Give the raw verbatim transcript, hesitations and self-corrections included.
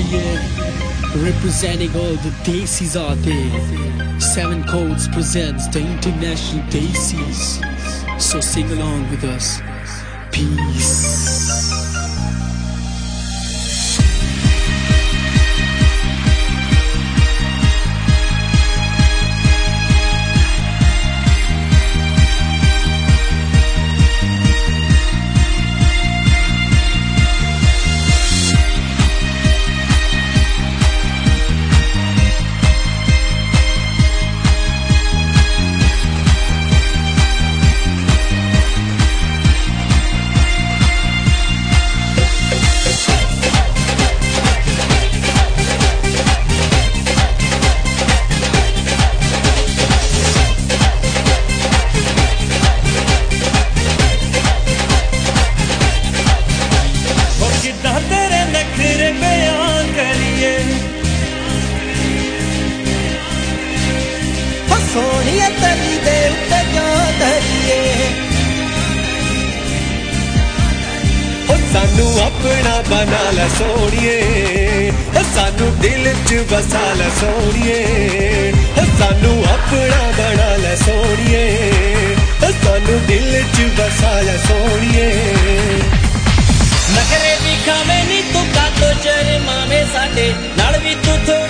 yeah. Representing all the Desis out there. Seven Codes presents the International Desis. So sing along with us. Peace. Sonia तली दे उत्ते क्यों धरिए ओ सानू अपना बना ला सोनिए ओ सानू दिल च बसा ला सोनिए ओ सानू अपना बना ला सोनिए ओ सानू दिल च बसा ला सोनिए नखरे भी खावे नी तू का तो चरे मावे साडे नाल भी तू